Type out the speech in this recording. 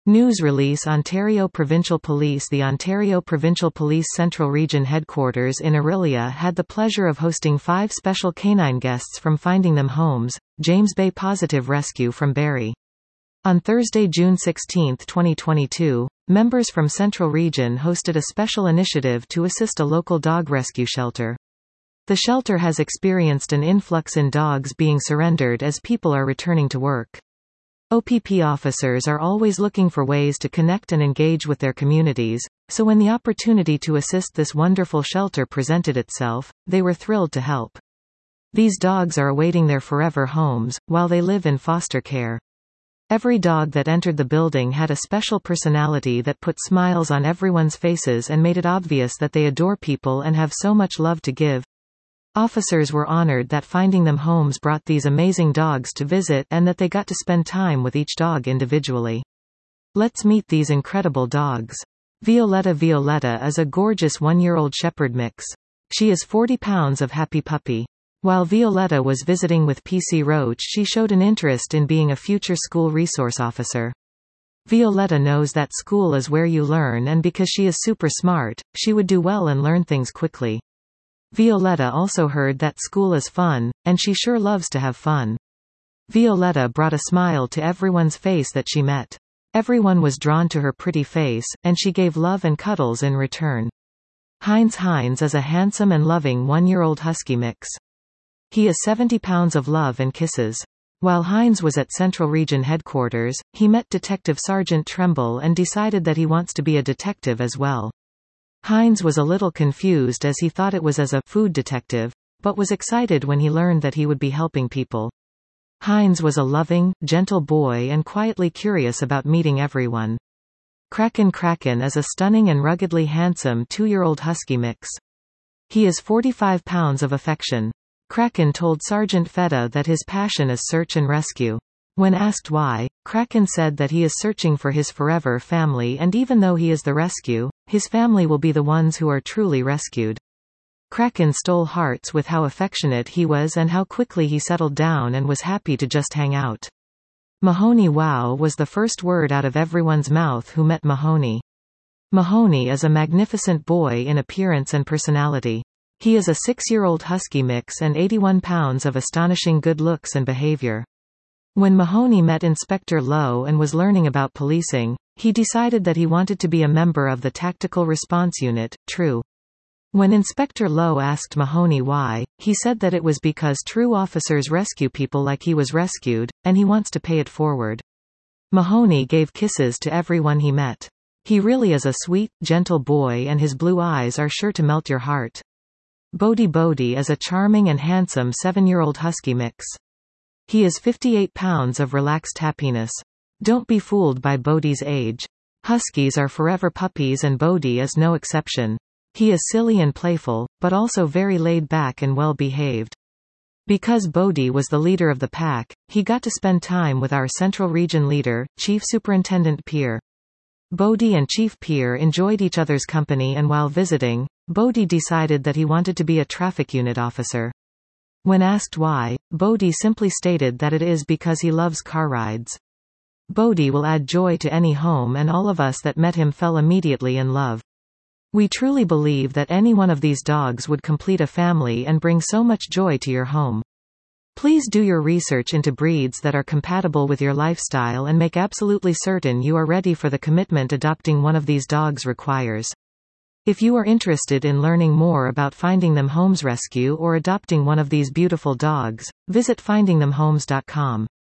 News release Ontario Provincial Police The Ontario Provincial Police Central Region Headquarters in Orillia had the pleasure of hosting 5 special canine guests from Finding Them Homes, James Bay Positive Rescue from Barrie. On Thursday, June 16, 2022, members from Central Region hosted a special initiative to assist a local dog rescue shelter. The shelter has experienced an influx in dogs being surrendered as people are returning to work. OPP officers are always looking for ways to connect and engage with their communities, so when the opportunity to assist this wonderful shelter presented itself, they were thrilled to help. These dogs are awaiting their forever homes, while they live in foster care. Every dog that entered the building had a special personality that put smiles on everyone's faces and made it obvious that they adore people and have so much love to give. Officers were honored that Finding Them Homes brought these amazing dogs to visit and that they got to spend time with each dog individually. Let's meet these incredible dogs. Violetta is a gorgeous 1-year-old shepherd mix. She is 40 pounds of happy puppy. While Violetta was visiting with PC Roach, she showed an interest in being a future school resource officer. Violetta knows that school is where you learn, and because she is super smart, she would do well and learn things quickly. Violetta also heard that school is fun, and she sure loves to have fun. Violetta brought a smile to everyone's face that she met. Everyone was drawn to her pretty face, and she gave love and cuddles in return. Heinz is a handsome and loving 1-year-old husky mix. He is 70 pounds of love and kisses. While Heinz was at Central Region Headquarters, he met Detective Sergeant Tremble and decided that he wants to be a detective as well. Heinz was a little confused as he thought it was as a food detective, but was excited when he learned that he would be helping people. Heinz was a loving, gentle boy and quietly curious about meeting everyone. Kraken is a stunning and ruggedly handsome 2-year-old husky mix. He is 45 pounds of affection. Kraken told Sergeant Feta that his passion is search and rescue. When asked why, Kraken said that he is searching for his forever family, and even though he is the rescue, his family will be the ones who are truly rescued. Kraken stole hearts with how affectionate he was and how quickly he settled down and was happy to just hang out. Mahoney wow was the first word out of everyone's mouth who met Mahoney. Mahoney is a magnificent boy in appearance and personality. He is a 6-year-old husky mix and 81 pounds of astonishing good looks and behavior. When Mahoney met Inspector Lowe and was learning about policing, he decided that he wanted to be a member of the Tactical Response Unit, TRU. When Inspector Lowe asked Mahoney why, he said that it was because true officers rescue people like he was rescued, and he wants to pay it forward. Mahoney gave kisses to everyone he met. He really is a sweet, gentle boy and his blue eyes are sure to melt your heart. Bodie is a charming and handsome 7-year-old husky mix. He is 58 pounds of relaxed happiness. Don't be fooled by Bodie's age. Huskies are forever puppies and Bodie is no exception. He is silly and playful, but also very laid back and well behaved. Because Bodie was the leader of the pack, he got to spend time with our Central Region leader, Chief Superintendent Peer. Bodie and Chief Peer enjoyed each other's company, and while visiting, Bodie decided that he wanted to be a traffic unit officer. When asked why, Bodie simply stated that it is because he loves car rides. Bodie will add joy to any home, and all of us that met him fell immediately in love. We truly believe that any one of these dogs would complete a family and bring so much joy to your home. Please do your research into breeds that are compatible with your lifestyle and make absolutely certain you are ready for the commitment adopting one of these dogs requires. If you are interested in learning more about Finding Them Homes Rescue or adopting one of these beautiful dogs, visit findingthemhomes.com.